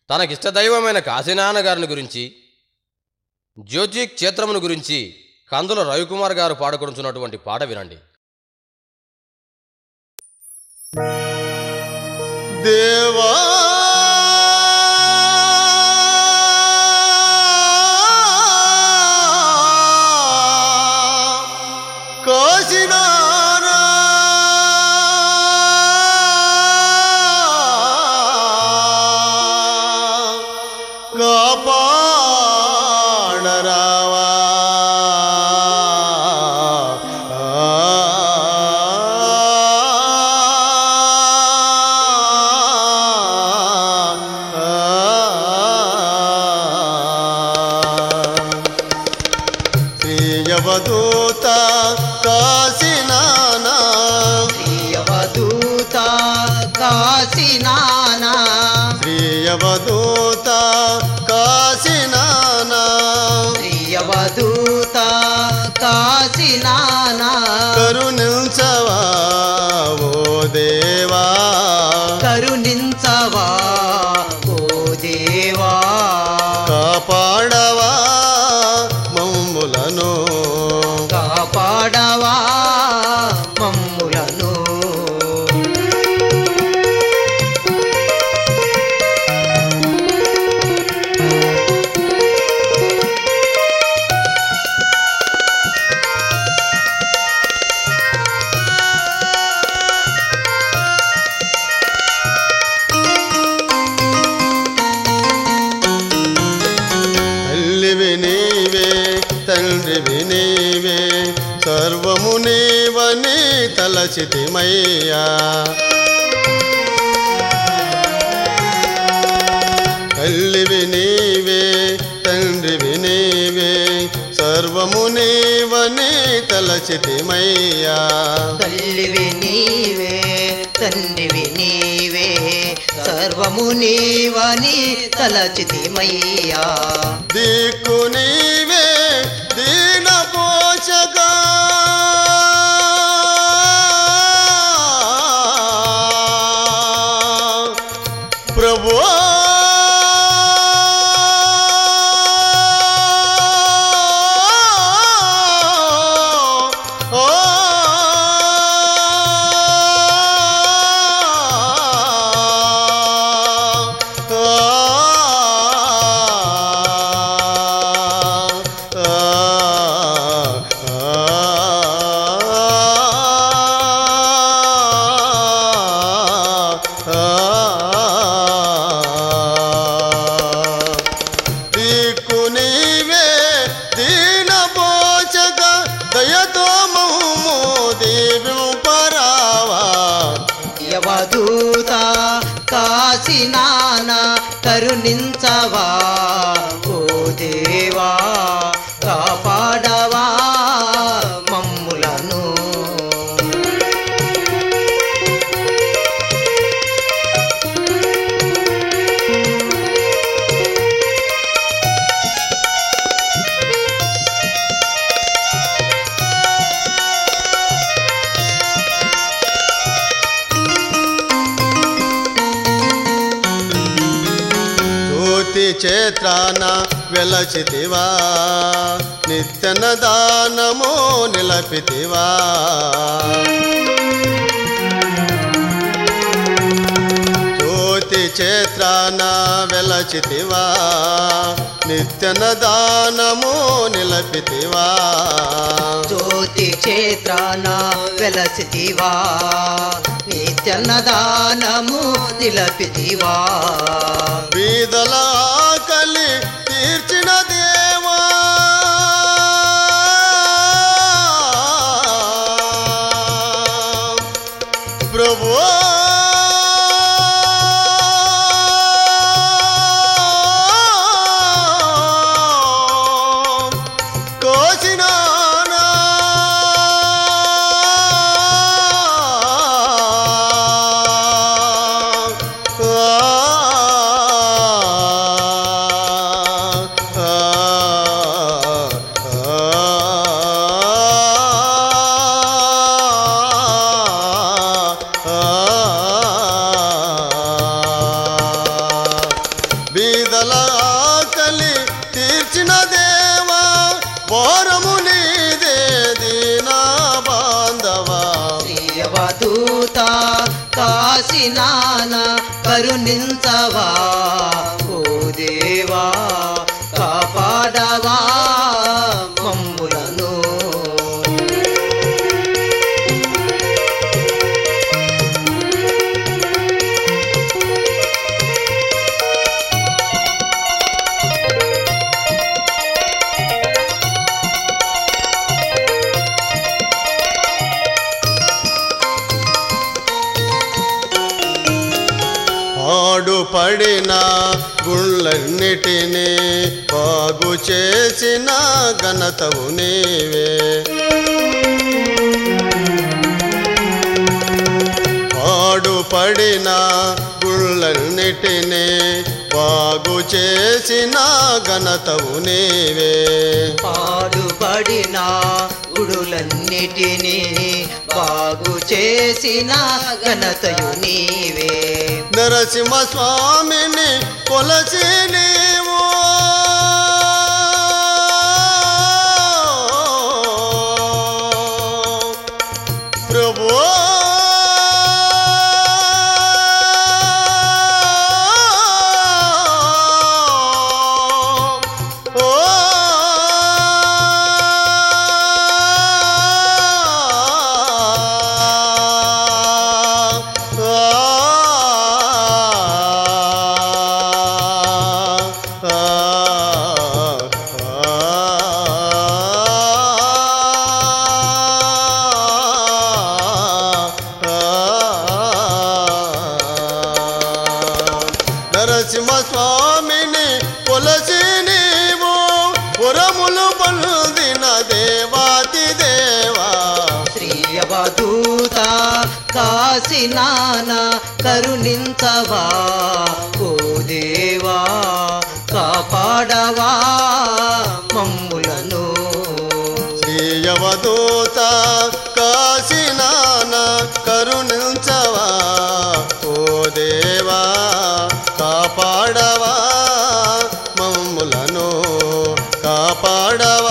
తనకిష్టదైవమైన కాశీనాన్నగారిని గురించి, జ్యోతి క్షేత్రమును గురించి కందుల రవికుమార్ గారు పాడుకొనుచున్నటువంటి పాట వినండి. దేవా కాశీనానా కాపాడరావా శ్రీయవదూత కాశీనానా శ్రీయవదూత కాశీనానా శ్రీయవదూత కాశీనానా శ్రీయవదూత కాశీనానా కరుణించవా ఓ దేవా కరుణించవా ఓ దేవా కాపాడవా మమ్ములను కాపాడవా మమ్ములను తల్లివి నీవే తండ్రివి నీవే సర్వము నీవని తలచితిమయ్యా తల్లివి నీవే తండ్రివి నీవే సర్వము నీవని తలచితిమయ్యా తల్లివి నీవే తండ్రివి నీవే సర్వము నీవని తలచితిమయ్యా దిక్కు నీవే దీన పోషగా ప్రభు దిక్కు నీవే దీన పోషక దయతో మమ్ము దీవింపరావా యవదూత కాశీనానా కరుణించవా ఓ దేవా కాపాడవా మమ్ములను జ్యోతి క్షేత్రాన వెలచితివా నిత్యన దానము నిలపితివా జ్యోతి క్షేత్రాన వెలచితివా నిత్యన దానము నిలపితివా జ్యోతి క్షేత్రాన వెలసితివా నిత్యన్నదానము నిలపితివా బీదల ఆకలి తీర్చిన దేవా ప్రభు కాశీనానా ఆ బీదల ఆకలి తీర్చిన దేవా భారము నీదే దీనా బాంధవా ప్రియవదూత కాశీనాన కరుణించవా ఓ దేవా కాపాడవా మమ్ములను పాడుపడిన గుళ్ళన్నిటినీ బాగు చేసిన ఘనతవు నీవే పాడుపడిన గుళ్ళన్నిటినీ బాగు చేసిన ఘనతవు నీవే పాడుబడిన గుడులన్నిటినీ బాగు చేసిన ఘనతయు నీవే నరసింహ స్వామిని కొలసి నీవు ప్రభు నరసింహ స్వామిని కొలసి నీవు వరములు పొందిన దేవాతి దేవా శ్రీయవదూత కాశీనాన కరుణించవా ఓ దేవా కాపాడవా మమ్ములను శ్రీయవదూత కాశీనాన కరుణించవా ఓ దేవా కాపాడవా మమ్ములను కాపాడవా